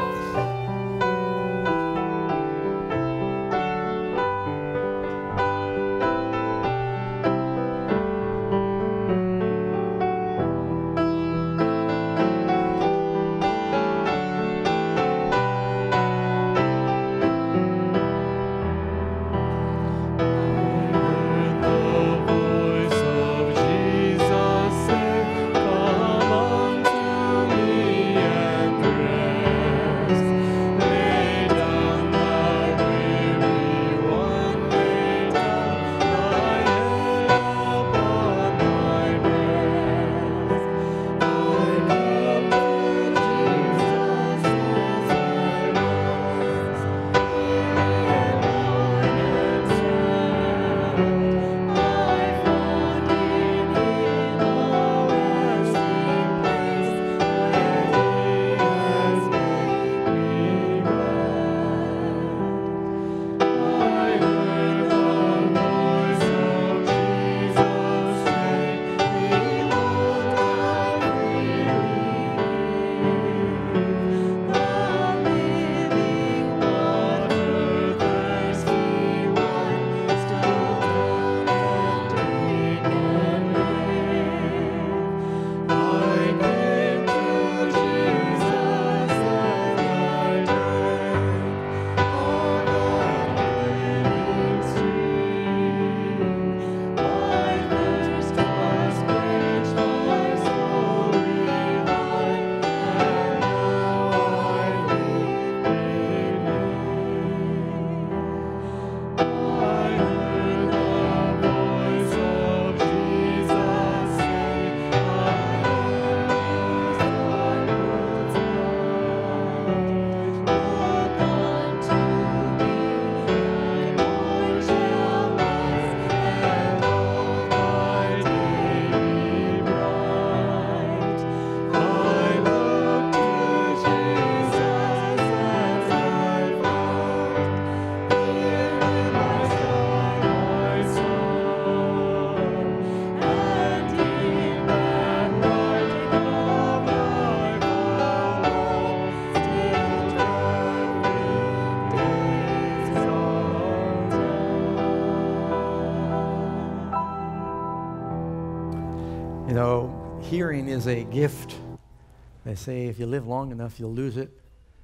You know, hearing is a gift. They say if you live long enough, you'll lose it.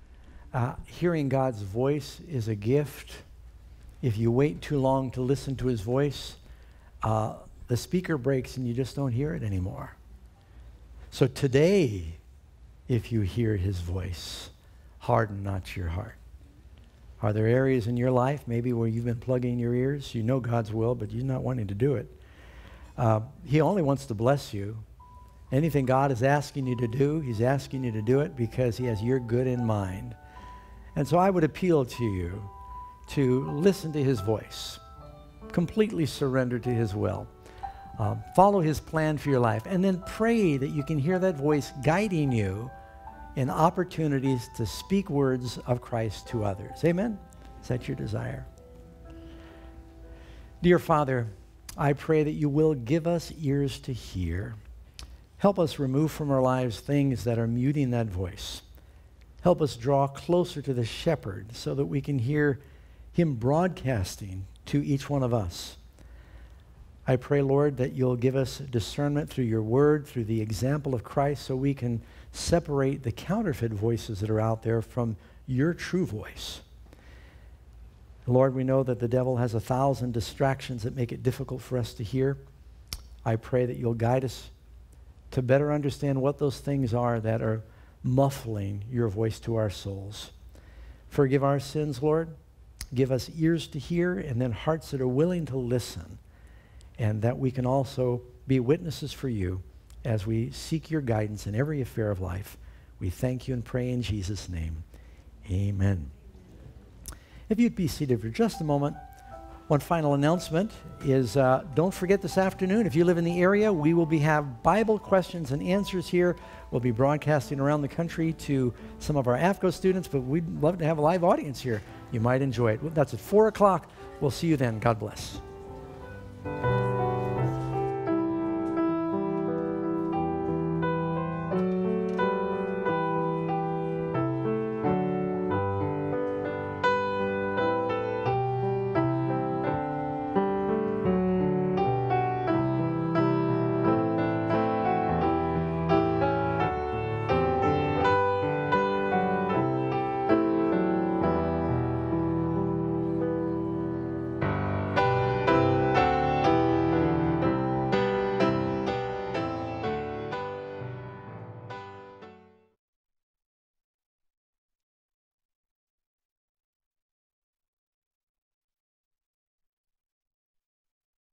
Uh, hearing God's voice is a gift. If you wait too long to listen to his voice, uh, the speaker breaks and you just don't hear it anymore. So today, if you hear his voice, harden not your heart. Are there areas in your life maybe where you've been plugging your ears? You know God's will, but you're not wanting to do it. Uh, he only wants to bless you. Anything God is asking you to do, he's asking you to do it because he has your good in mind. And so I would appeal to you to listen to his voice, completely surrender to his will. Um, follow his plan for your life. And then pray that you can hear that voice guiding you in opportunities to speak words of Christ to others. Amen? Is that your desire? Dear Father, I pray that you will give us ears to hear. Help us remove from our lives things that are muting that voice. Help us draw closer to the shepherd so that we can hear him broadcasting to each one of us. I pray, Lord, that you'll give us discernment through your word, through the example of Christ, so we can separate the counterfeit voices that are out there from your true voice. Lord, we know that the devil has a thousand distractions that make it difficult for us to hear. I pray that you'll guide us to better understand what those things are that are muffling your voice to our souls. Forgive our sins, Lord. Give us ears to hear and then hearts that are willing to listen, and that we can also be witnesses for you as we seek your guidance in every affair of life. We thank you and pray in Jesus' name. Amen. If you'd be seated for just a moment. One final announcement is uh, don't forget this afternoon, if you live in the area, we will be have Bible questions and answers here. We'll be broadcasting around the country to some of our A F C O students, but we'd love to have a live audience here. You might enjoy it. That's at four o'clock. We'll see you then. God bless.